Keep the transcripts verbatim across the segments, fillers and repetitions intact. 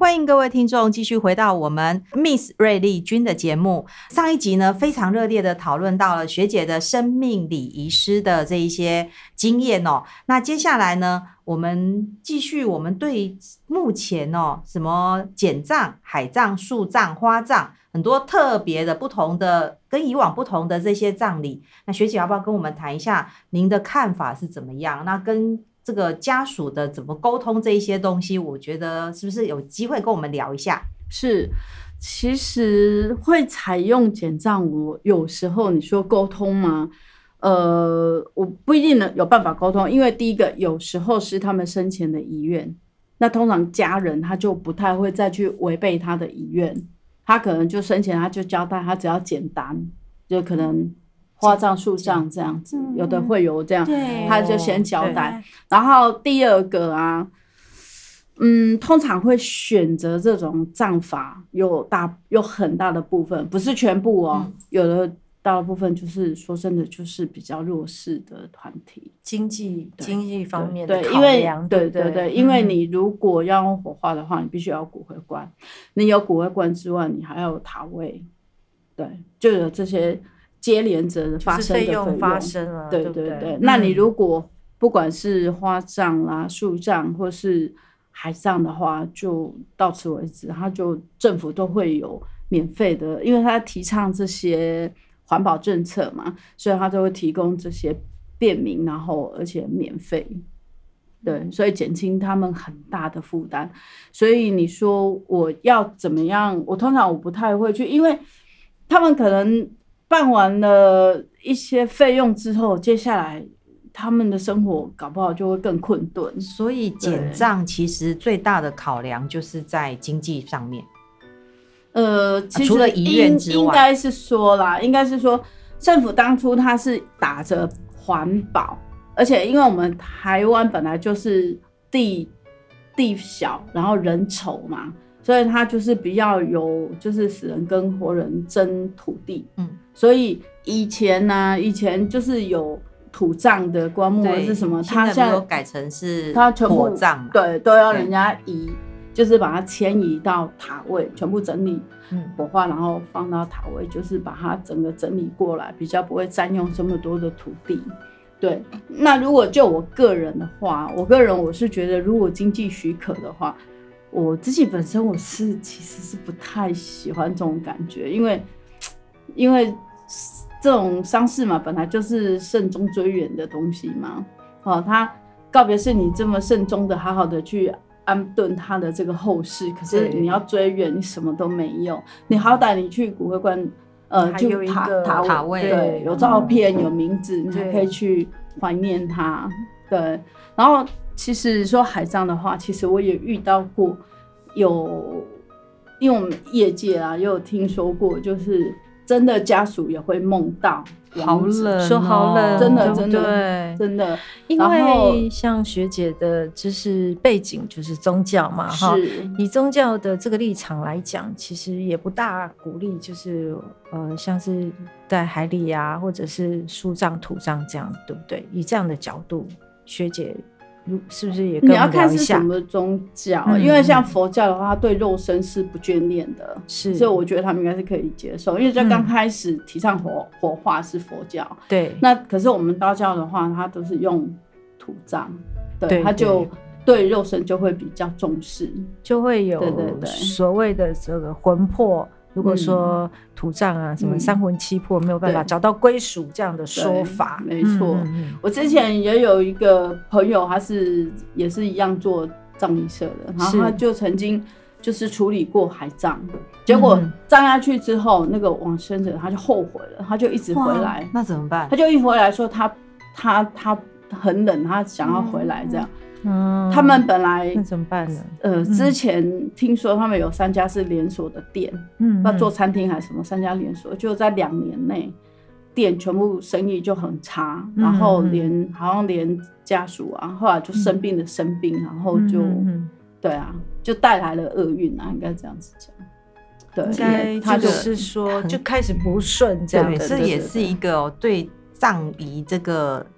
欢迎各位听众继续回到我们 Miss 瑞丽君的节目。上一集呢，非常热烈的讨论到了学姐的生命礼仪师的这一些经验哦。那接下来呢，我们继续我们对目前哦什么简葬、海葬、树葬、花葬很多特别的不同的跟以往不同的这些葬礼，那学姐要不要跟我们谈一下您的看法是怎么样？那跟这个家属的怎么沟通这一些东西，我觉得是不是有机会跟我们聊一下？ 是，其实会采用简葬，我有时候你说沟通吗？呃，我不一定能有办法沟通，因为第一个有时候是他们生前的遗愿，那通常家人他就不太会再去违背他的遗愿，他可能就生前他就交代他只要简单，就可能花葬、树葬这样子，有的会有这样，他就先交代。然后第二个啊，嗯，通常会选择这种葬法，有大有很大的部分，不是全部哦，嗯、有的大的部分就是说真的，就是比较弱势的团体， 经济经济方面的考量， 对对 对, 对, 对，因为你如果要用火化的话，你必须要有骨灰罐，你有骨灰罐之外，你还要有塔位，对，就有这些。接连着的发生的费用， 就是发生了， 对对 对, 对。那你如果不管是花葬啦、树葬或是海葬的话，就到此为止，它就政府都会有免费的，因为它提倡这些环保政策嘛，所以它都会提供这些便民，然后而且免费。对，所以减轻他们很大的负担。所以你说我要怎么样？我通常我不太会去，因为他们可能。办完了一些费用之后，接下来他们的生活搞不好就会更困顿。 所以简葬其实最大的考量就是在经济上面。 呃，其实除了遗愿之外， 应该是说啦，应该是说政府当初它是打着环保，而且因为我们台湾本来就是地地小，然后人稠嘛。所以他就是比较有，就是死人跟活人争土地，嗯，所以以前呢、啊，以前就是有土葬的棺木或是什么，他现在都改成是火葬嘛， 对，都要人家移，就是把它迁移到塔位，全部整理火化，然后放到塔位，就是把它整个整理过来，比较不会占用这么多的土地。对，那如果就我个人的话，我个人我是觉得，如果经济许可的话。我自己本身我是其实是不太喜欢这种感觉，因为因为这种丧事嘛，本来就是慎终追远的东西嘛。哦，他告别式你这么慎重的、好好的去安顿他的这个后事，可是你要追远，你什么都没有。你好歹你去骨灰罐，呃，就塔塔塔位， 对，有照片、嗯、有名字，你还可以去怀念他。对，然后。其实说海葬的话，其实我也遇到过有，因为我们业界啊也有听说过，就是真的家属也会梦到好冷、哦， 说好冷， 真的真的对真的， 因为像学姐的知识背景就是宗教嘛，哈，以宗教的这个立场来讲，其实也不大鼓励，就是呃像是在海里啊，或者是树葬、土葬这样，对不对？以这样的角度，学姐。是不是也跟我们聊一下？你要看是什么宗教、嗯、因为像佛教的话，他对肉身是不眷恋的，是，所以我觉得他们应该是可以接受。因为在刚开始提倡火、嗯、火化是佛教， 对。 那可是我们道教的话，它都是用土葬，对，他就对肉身就会比较重视， 就会有所谓的这个魂魄。如果说土葬啊、嗯、什么三魂七魄没有办法找到归属这样的说法， 没错、嗯、我之前也有一个朋友，他是也是一样做葬仪社的，然后他就曾经就是处理过海葬，结果葬下去之后、嗯、那个往生者他就后悔了，他就一直回来， 那怎么办？ 他就一回来说他他他很冷，他想要回来这样、嗯嗯， 他们本来那怎么办呢？ 呃，之前听说他们有三家是连锁的店，嗯，要做餐厅还是什么，三家连锁，就在两年内，店全部生意就很差，嗯、然后连好像连家属啊，后来就生病的生病，嗯、然后就、嗯、对啊，就带来了厄运啊，应该这样子讲。 对，他就是说就开始不顺这样的， 这也是一个、哦、对葬仪这个。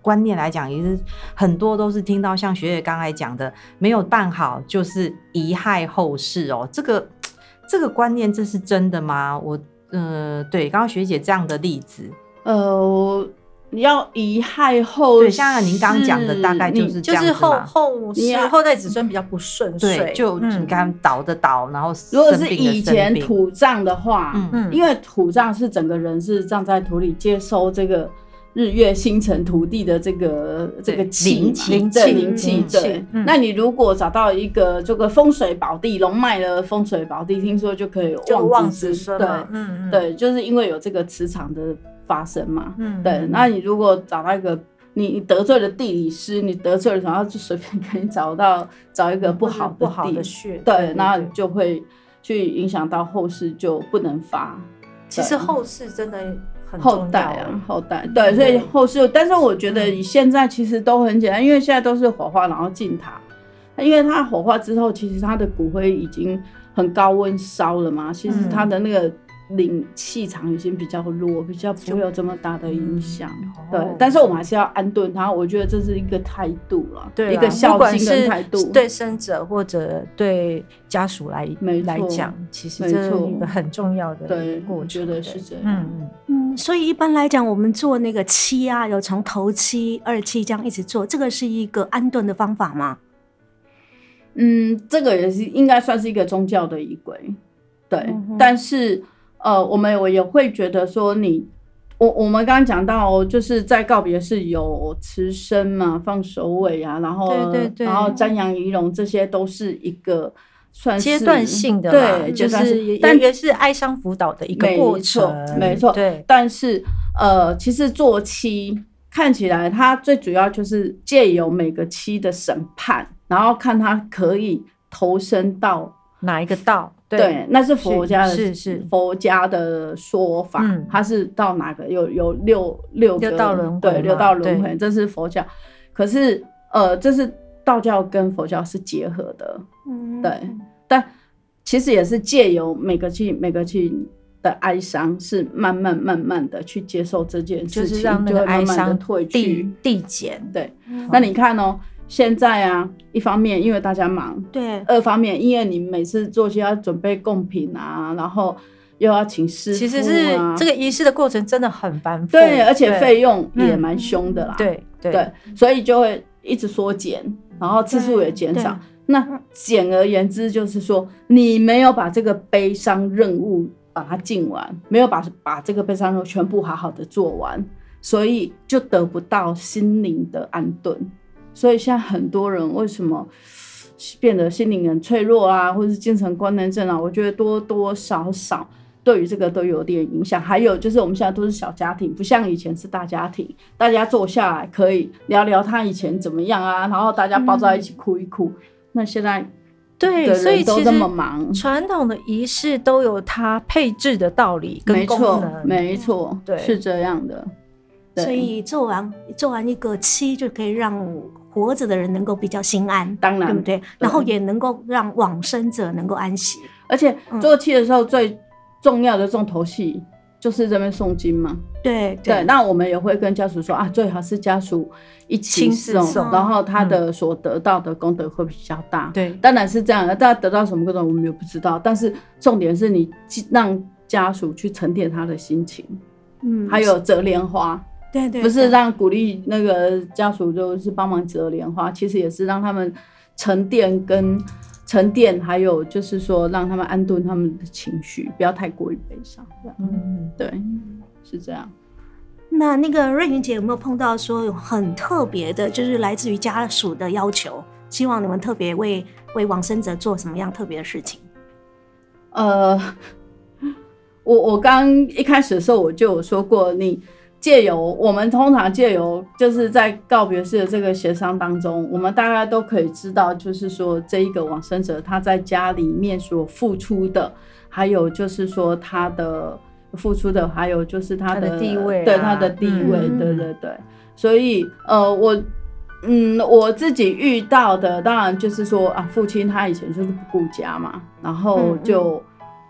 观念来讲，也是很多都是听到像学姐刚才讲的，没有办好就是贻害后世哦。这个这个观念这是真的吗？我呃，对，刚刚学姐这样的例子， 呃。你要贻害后世， 对，像您刚讲的，大概就是这样子嘛， 就是后后世后代子孙比较不顺遂， 对，就你看倒的倒，然后如果是以前土葬的话，嗯，因为土葬是整个人是葬在土里，接收这个日月星辰土地的这个这个气灵气灵气，对。那你如果找到一个这个风水宝地，龙脉的风水宝地，听说就可以旺子孙，对，嗯对，就是因为有这个磁场的发生嘛，嗯，对。那你如果找到一个你得罪了地理师，你得罪了，然后就随便可以找到找一个不好的地不好的穴， 对，那就会去影响到后世，就不能发。 其实后世真的很后代啊，后代对，所以后世，但是我觉得以现在其实都很简单，因为现在都是火化然后进塔，因为它火化之后，其实它的骨灰已经很高温烧了嘛，其实它的那个灵气场已经比较弱，比较不会有这么大的影响。对，但是我们还是要安顿它，我觉得这是一个态度了，对，一个孝心跟态度， 对生者或者对家属来来讲，其实这是一个很重要的对过程。 我觉得是这样。 嗯嗯，所以一般来讲，我们做那个七啊，有从头七、二七这样一直做，这个是一个安顿的方法吗？ 嗯，这个也是应该算是一个宗教的仪轨，对，嗯、但是。呃，我们我也会觉得说你，我我们刚刚讲到，就是在告别式有持身嘛，放首尾啊，然后对对对， 然后瞻仰仪容，这些都是一个算是阶段性的， 对， 就是也但也是哀伤辅导的一个过程， 没错， 对。 但是呃，其实做七看起来，它最主要就是借由每个七的审判，然后看它可以投身到哪一个道。 对, 对，那是佛家的， 是是佛家的说法，嗯，它是到哪个有有六六个六道轮回， 对，六道轮回，这是佛教。可是呃，这是道教跟佛教是结合的，嗯，对。但其实也是借由每个气每个气的哀伤，是慢慢慢慢的去接受这件事情， 就是让那个哀伤退去递减。 对，嗯，那你看哦。现在啊，一方面因为大家忙， 对； 二方面因为你每次做些要准备贡品啊，然后又要请师傅啊， 其实是这个仪式的过程真的很繁复， 对，而且费用也蛮凶的啦， 嗯、对 对, 对，所以就会一直缩减，然后次数也减少。那简而言之就是说，你没有把这个悲伤任务把它尽完，没有把把这个悲伤任务全部好好的做完，所以就得不到心灵的安顿。所以现在很多人为什么变得心灵很脆弱啊，或者是精神官能症啊，我觉得多多少少对于这个都有点影响。还有就是我们现在都是小家庭，不像以前是大家庭，大家坐下来可以聊聊他以前怎么样啊，然后大家抱在一起哭一哭。嗯、那现在对，所以都这么忙， 传统的仪式都有它配置的道理跟功能， 没错，对，是这样的。 所以做完做完一个七，就可以让活着的人能够比较心安， 当然， 对不对？然后也能够让往生者能够安息。 而且做七的时候，最重要的重头戏就是这边诵经嘛。 对对, 对，那我们也会跟家属说啊，最好是家属一起诵，然后他的所得到的功德会比较大。对、嗯，当然是这样的，大家得到什么功德我们也不知道，但是重点是你让家属去沉淀他的心情。嗯，还有折莲花。 对 对, 对， 不是让鼓励那个家属就是帮忙折莲花，其实也是让他们沉淀跟沉淀，还有就是说让他们安顿他们的情绪，不要太过于悲伤。嗯，对，是这样。 那那个瑞云姐有没有碰到说有很特别的，就是来自于家属的要求，希望你们特别为为往生者做什么样特别的事情？ 呃，我我刚一开始的时候我就有说过，你。借由我们通常借由就是在告别式的这个协商当中，我们大家都可以知道，就是说这一个往生者他在家里面所付出的，还有就是说他的付出的，还有就是他的, 他的地位、啊， 对他的地位，嗯、对对对。所以呃，我嗯我自己遇到的，当然就是说啊，父亲他以前就是不顾家嘛，然后就。嗯嗯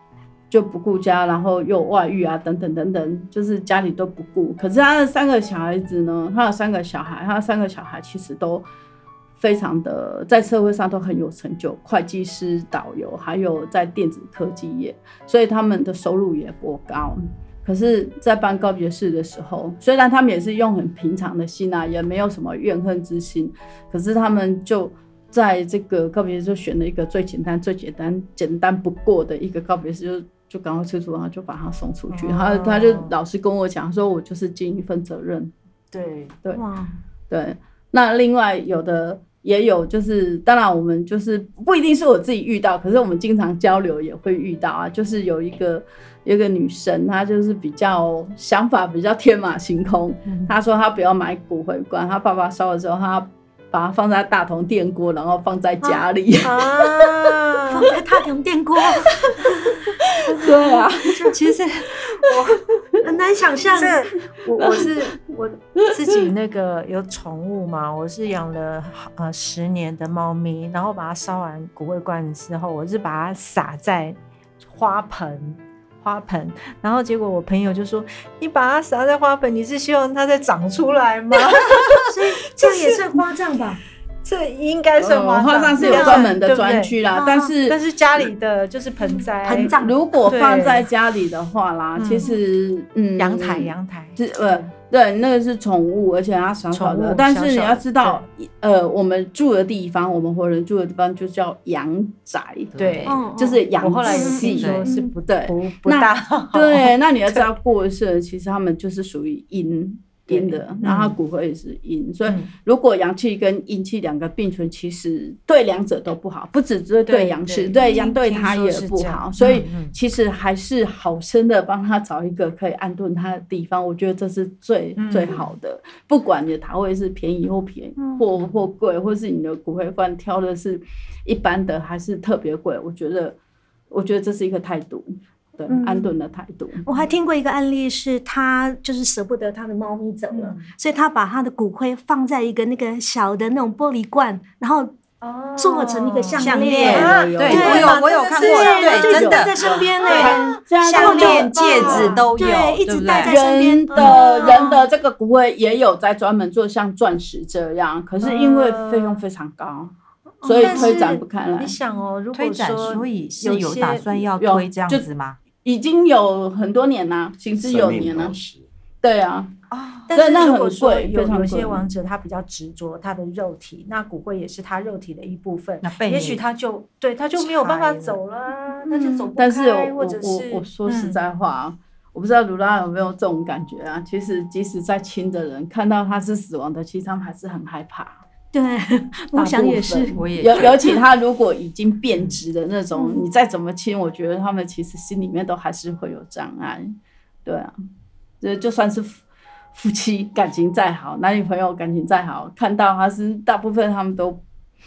就不顾家，然后又外遇啊，等等等等，就是家里都不顾。可是他的三个小孩子呢，他有三个小孩，他的三个小孩其实都非常的在社会上都很有成就，会计师、导游，还有在电子科技业，所以他们的收入也不高。可是，在办告别式的时候，虽然他们也是用很平常的心啊，也没有什么怨恨之心，可是他们就在这个告别式就选了一个最简单、最简单、简单不过的一个告别式，就就赶快催促，然后就把他送出去。 哦、 他他就老实跟我讲说，我就是尽一份责任。 对对哇， 对。那另外有的也有，就是当然我们就是不一定是我自己遇到，可是我们经常交流也会遇到啊。就是有一个有一个女生，她就是比较想法比较天马行空。嗯、她说她不要买骨灰罐，她爸爸烧了之后，她把它放在大同电锅，然后放在家里。 啊，放在大同电锅。 对啊， 其实我很难想象。 我我是我自己那个有宠物嘛，我是养了呃十年的猫咪，然后把它烧完骨灰罐之后，我是把它撒在花盆。花盆，然后结果我朋友就说：“你把它撒在花盆，你是希望它再长出来吗？” 所以这也是花葬吧？ 这应该算花葬， 花葬是有专门的专区啦，但是但是家里的就是盆栽， 盆葬如果放在家里的话啦，其实嗯， 阳台阳台是呃。对，那个是宠物，而且它小小的。但是你要知道，呃，我们住的地方，我们活人住的地方就叫阳宅， 对， 就是阳气。 我后来有听说是不对，不不大好。 对，那你要知道过世，其实他们就是属于阴阴的，然后骨灰也是阴，所以如果阳气跟阴气两个并存，其实对两者都不好，不只是对阳气，对阳对他也不好，所以其实还是好生的帮他找一个可以安顿他的地方，我觉得这是最最好的。不管你的塔位是便宜或便宜或或贵，或是你的骨灰罐挑的是一般的还是特别贵，我觉得我觉得这是一个态度。对，安顿的态度。 我还听过一个案例，是他就是舍不得他的猫咪走了，嗯、所以他把他的骨灰放在一个那个小的那种玻璃罐，然后做成一个项链。 哦、对，我有我有看过，对， 对， 真的在身边呢， 项链、戒指都有， 对，一直戴在身边。人的人的这个骨灰也有在专门做像钻石这样，可是因为费用非常高。所以推展不开来。 你想哦，如果推展，所以是有打算要推这样子吗？ 已经有很多年啦，行之有年了。对啊， 哦，但是如果说有有些亡者他比较执着他的肉体，那骨灰也是他肉体的一部分，也许他就对他就没有办法走了，他就走不开。 但是或者是我我说实在话，嗯、我不知道卢拉有没有这种感觉啊？其实即使再亲的人看到他是死亡的，其实他们还是很害怕。 对，我想也是， 我也尤尤其他如果已经变质的那种，嗯、你再怎么亲，我觉得他们其实心里面都还是会有障碍。对啊，就就算是夫妻感情再好，男女朋友感情再好，看到他是大部分他们都。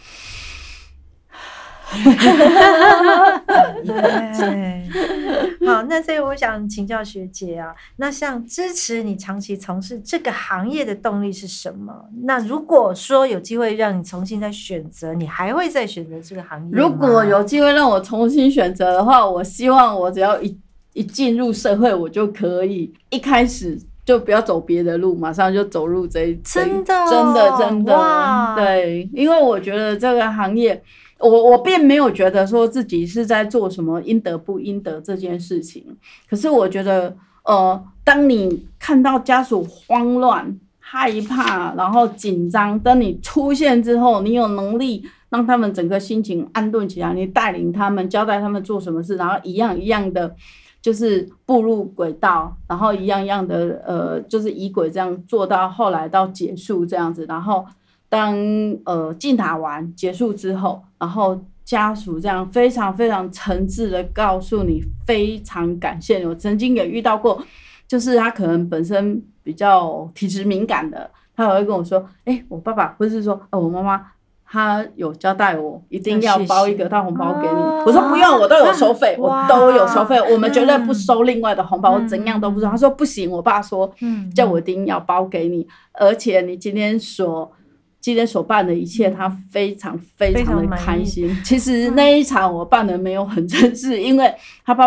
好，那所以我想请教学姐啊，那像支持你长期从事这个行业的动力是什么？那如果说有机会让你重新再选择，你还会再选择这个行业吗？ 如果有机会让我重新选择的话，我希望我只要一一进入社会，我就可以一开始就不要走别的路，马上就走入这一真的真的真的对，因为我觉得这个行业。我我并没有觉得说自己是在做什么应得不应得这件事情，可是我觉得，呃，当你看到家属慌乱、害怕，然后紧张，等你出现之后，你有能力让他们整个心情安顿起来，你带领他们，交代他们做什么事，然后一样一样的，就是步入轨道，然后一样一样的，呃，就是仪轨这样做到后来到结束这样子，然后。当呃进塔完结束之后，然后家属这样非常非常诚挚的告诉你非常感谢你。我曾经也遇到过，就是他可能本身比较体质敏感的，他也会跟我说：“哎、欸，我爸爸或是说，呃，我妈妈，他有交代我一定要包一个大红包给你。哦”我说不用，我都有收费，我都有收费，我们绝对不收另外的红包，我怎样都不收。他说不行，我爸说，叫我一定要包给你，而且你今天所。今天所办的一切，他非常非常的开心。其实那一场我办的没有很正式，因为他爸爸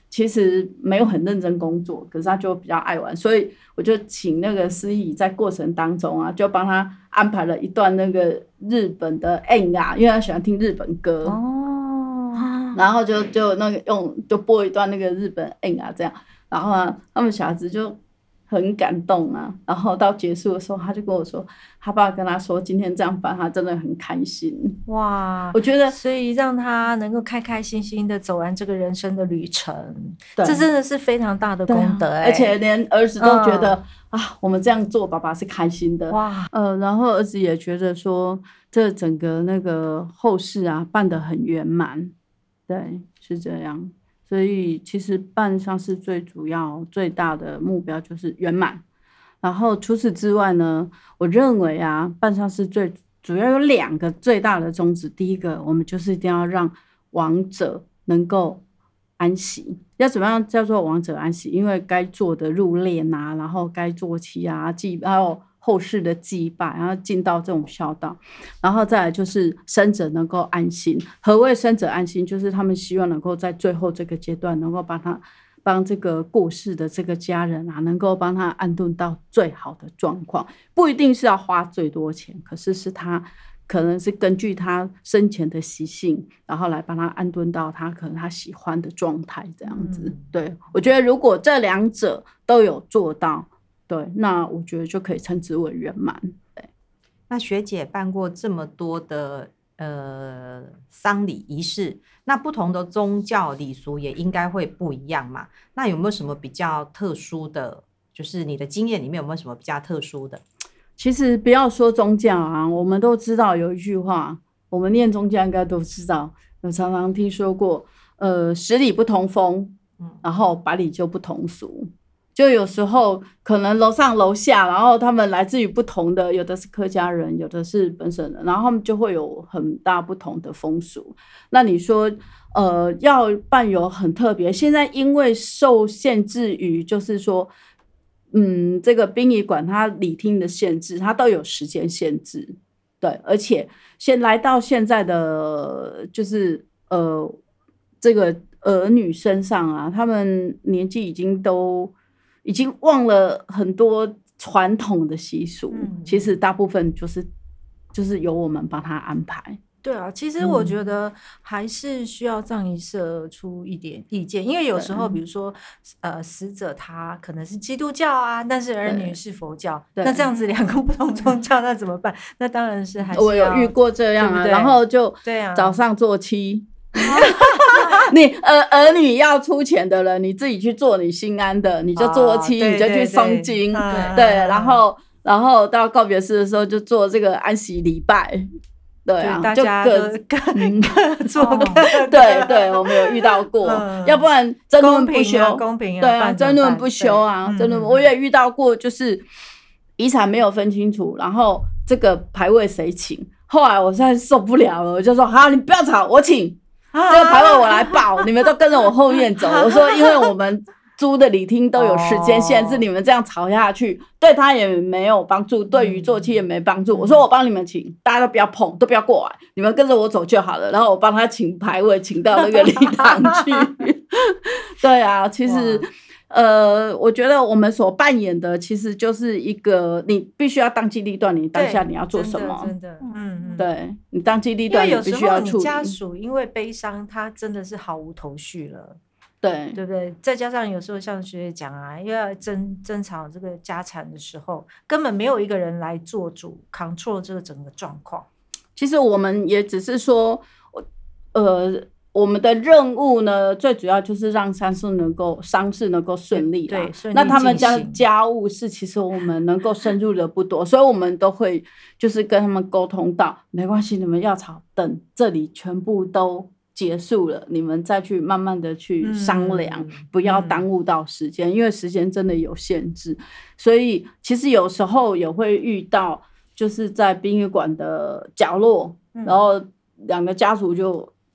其实没有很认真工作，可是他就比较爱玩，所以我就请那个司仪在过程当中啊，就帮他安排了一段那个日本的 N 啊，因为他喜欢听日本歌哦，然后就就那个用就播一段那个日本 N 啊这样，然后啊他们小孩子就很感动啊，然后到结束的时候，他就跟我说，他爸跟他说，今天这样办，他真的很开心。哇，我觉得， 所以让他能够开开心心的走完这个人生的旅程，这真的是非常大的功德、欸啊、 而且连儿子都觉得、嗯、啊，我们这样做，爸爸是开心的。哇，呃，然后儿子也觉得说，这整个那个后事啊，办得很圆满，对，是这样。所以其实办丧事最主要最大的目标就是圆满，然后除此之外呢，我认为啊，办丧事最主要有两个最大的宗旨。第一个，我们就是一定要让亡者能够安息。要怎么样叫做亡者安息？因为该做的入殓啊，然后该做期啊祭，还有后世的祭拜，然后尽到这种孝道，然后再来就是生者能够安心。何谓生者安心？就是他们希望能够在最后这个阶段，能够帮他帮这个过世的这个家人啊，能够帮他安顿到最好的状况。不一定是要花最多钱，可是是他可能是根据他生前的习性，然后来帮他安顿到他可能他喜欢的状态，这样子。嗯、对，我觉得如果这两者都有做到。对，那我觉得就可以称之为圆满。对， 那学姐办过这么多的呃丧礼仪式，那不同的宗教礼俗也应该会不一样嘛？那有没有什么比较特殊的？就是你的经验里面有没有什么比较特殊的？ 其实不要说宗教啊，我们都知道有一句话，我们念宗教应该都知道，有常常听说过，呃，十里不同风，然后百里就不同俗。就有时候可能楼上楼下，然后他们来自于不同的，有的是客家人，有的是本省人，然后他们就会有很大不同的风俗。那你说，呃，要办有很特别，现在因为受限制于，就是说，嗯，这个殡仪馆它礼厅的限制，它都有时间限制，对，而且现来到现在的就是呃，这个儿女身上啊，他们年纪已经都。已经忘了很多传统的习俗、嗯，其实大部分就是就是由我们帮他安排。 对啊，其实我觉得还是需要葬仪社出一点意见，因为有时候比如说呃死者他可能是基督教啊，但是儿女是佛教，那这样子两个不同宗教那怎么办？那当然是还是要， 我有遇过这样啊，对对，然后就早上做七。你儿儿女要出钱的人，你自己去做你心安的，你就做七、哦，你就去诵经，对，对对，然后然后到告别式的时候就做这个安息礼拜，对啊， 大家就各各各做各的， 对对，我们有遇到过，嗯、要不然争论不休， 公平啊， 对啊，争论不休啊，争论、嗯、我也遇到过，就是遗产没有分清楚，然后这个牌位谁请，后来我实在受不了了，我就说好，你不要吵，我请。这个牌位我来报，你们都跟着我后面走。我说，因为我们租的礼厅都有时间限制，你们这样吵下去，对他也没有帮助，对于做期也没帮助。我说我帮你们请，大家都不要碰，都不要过来，你们跟着我走就好了。然后我帮他请牌位，请到那个礼堂去。对啊，其实。呃，我觉得我们所扮演的其实就是一个，你必须要当机立断，你当下你要做什么？ 真的，真的嗯， 对你当机立断，你必须要处理。因为有时候你家属因为悲伤，他真的是毫无头绪了， 对对不对？再加上有时候像学姐讲啊，因为要争争吵这个家产的时候，根本没有一个人来做主 control 这个整个状况。 其实我们也只是说，呃。我们的任务呢，最主要就是让丧事能够丧事能够顺利啦。 对， 那他们家家务事其实我们能够深入的不多，所以我们都会就是跟他们沟通到，没关系，你们要吵，等这里全部都结束了，你们再去慢慢的去商量，嗯、不要耽误到时间、嗯，因为时间真的有限制。所以其实有时候也会遇到，就是在殡仪馆的角落，嗯、然后两个家属就。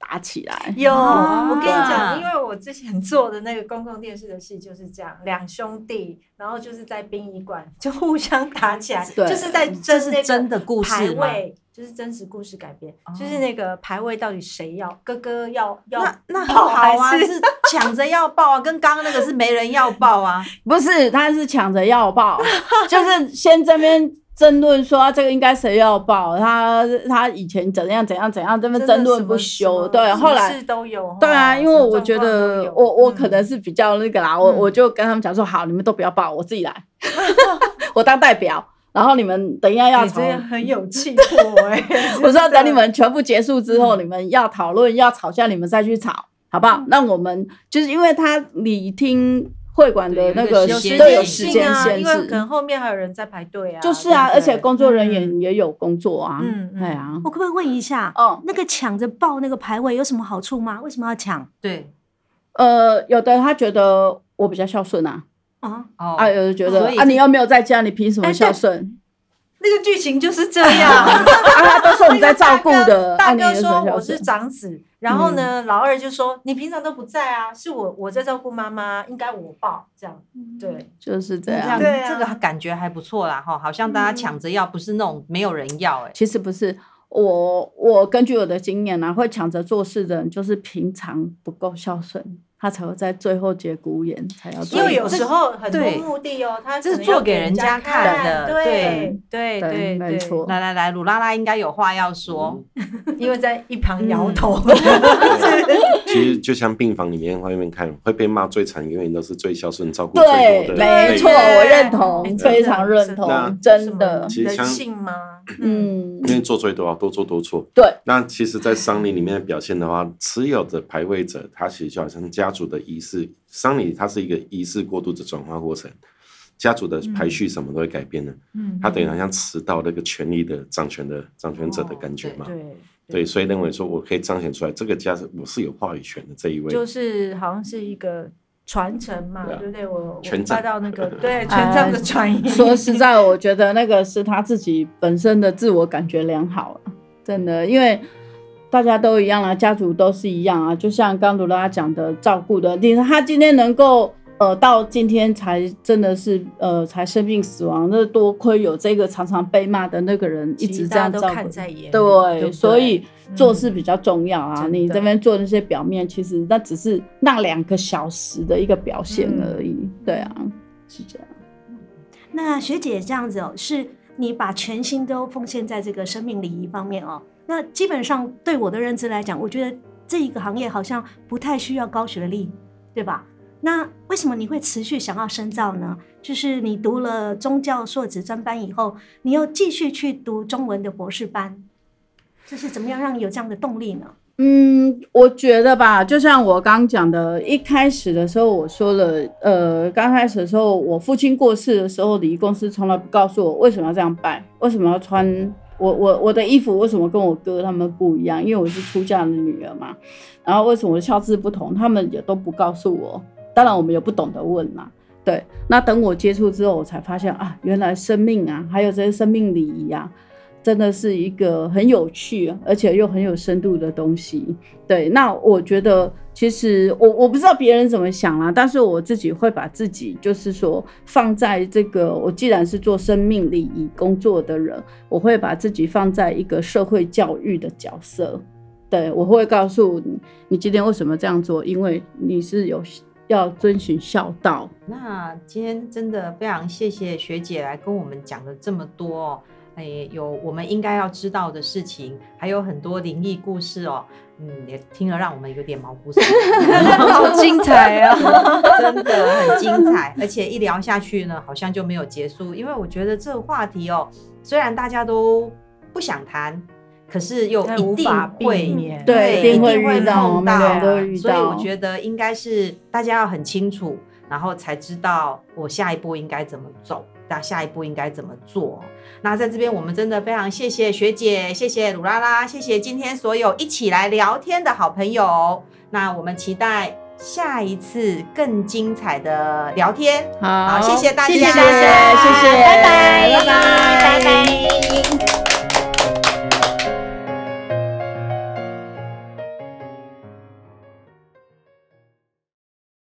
打起来。 有， 啊我跟你讲，因为我之前做的那个公共电视的戏就是这样，两兄弟，然后就是在殡仪馆就互相打起来，就是在这是争那个真的故牌事吗？ 位，就是真实故事改编， 哦就是那个牌位到底谁要，哥哥要要那那很抱好啊， 还是是抢着要抱啊，跟刚刚那个是没人要抱啊。 不是，他是抢着要报，就是先这边争论说、啊、这个应该谁要报，他他以前怎样怎样怎样，这边争论不休。对，后来都有。 对啊，因为我觉得我我可能是是比较那个啦，我我就跟他们讲说，好，你们都不要报，我自己来，我当代表。然后你们等一下要吵， 这样很有气魄哎。 我说等你们全部结束之后，你们要讨论要吵架，你们再去吵，好不好？那我们就是因为他礼厅会馆的那个都有时间限制， 因为可能后面还有人在排队啊。 就是啊，而且工作人员也有工作啊。嗯，对啊。 我可不可以问一下，哦，那个抢着报那个牌位有什么好处吗？为什么要抢？ 对， 呃，有的他觉得我比较孝顺啊。 啊啊！有的觉得啊，你又没有在家，你凭什么孝顺？ 那个剧情就是这样啊，他都说你在照顾的。 大哥说我是长子，然后呢，老二就说你平常都不在啊，是我我在照顾妈妈，应该我抱这样。对， 就是这样。 这样这个感觉还不错啦，哈，好像大家抢着要，不是那种没有人要哎。 其实不是，我我根据我的经验啊，会抢着做事的人，就是平常不够孝顺。他才会在最后节骨眼才要做， 因为有时候很多目的哦，他这是做给人家看的， 对对对， 没错。 来来来，鲁拉拉应该有话要说， 因为在一旁摇头。 其实就像病房里面外面看，会被骂最惨，永远都是最孝顺、照顾最多的。 没错，我认同，非常认同，真的。 其实人性吗？ 嗯， 因为做最多啊，多做多错。 对。 那其实，在丧礼里面的表现的话，持有的牌位者，他其实就好像家族的仪式，丧礼它是一个仪式过渡的转化过程，家族的排序什么都会改变的。嗯，他等于好像持到那个权力的掌权的掌权者的感觉嘛。 哦、对。 对，所以认为说我可以彰显出来，这个家是我是有话语权的这一位， 就是好像是一个传承嘛，对不对？我全我到那个对全杖的传音。 说实在，我觉得那个是他自己本身的自我感觉良好了，真的，因为大家都一样啊，家族都是一样啊，就像刚卢拉讲的，照顾的，你他今天能够。呃，到今天才真的是呃，才生病死亡，那多亏有这个常常被骂的那个人一直这样照顾， 看在眼里， 对， 对， 所以做事比较重要啊。 嗯、 你这边做那些表面，其实那只是那两个小时的一个表现而已。嗯、对啊，是这样。 那学姐这样子哦，是你把全心都奉献在这个生命礼仪方面哦。那基本上对我的认知来讲，我觉得这一个行业好像不太需要高学历，对吧？那为什么你会持续想要深造呢？就是你读了宗教硕士专班以后，你又继续去读中文的博士班，这是怎么样让你有这样的动力呢？ 嗯，我觉得吧，就像我刚讲的，一开始的时候我说了，呃，刚开始的时候，我父亲过世的时候，礼仪公司从来不告诉我为什么要这样办，为什么要穿我我我的衣服为什么跟我哥他们不一样？因为我是出嫁的女儿嘛，然后为什么我的孝字不同，他们也都不告诉我。当然我们也不懂得问嘛，对。那等我接触之后，我才发现啊，原来生命啊，还有这些生命礼仪啊，真的是一个很有趣，而且又很有深度的东西。对，那我觉得其实我我不知道别人怎么想啦，但是我自己会把自己就是说放在这个，我既然是做生命礼仪工作的人，我会把自己放在一个社会教育的角色。对，我会告诉你，你今天为什么这样做，因为你是有。要遵循孝道。 那今天真的非常谢谢学姐来跟我们讲了这么多哦，哎，有我们应该要知道的事情，还有很多灵异故事哦，嗯，也听了让我们有点毛骨悚然， 好精彩啊， 真的很精彩，而且一聊下去呢，好像就没有结束，因为我觉得这个话题哦，虽然大家都不想谈。可是又一定会， 对， 一定会遇到， 碰到， 遇到， 所以我觉得应该是大家要很清楚，然后才知道我下一步应该怎么走，那下一步应该怎么做。那在这边我们真的非常谢谢学姐，谢谢鲁拉拉，谢谢今天所有一起来聊天的好朋友。那我们期待下一次更精彩的聊天。 好， 好，谢谢大家， 谢谢，谢谢， 拜拜， 拜拜，拜拜。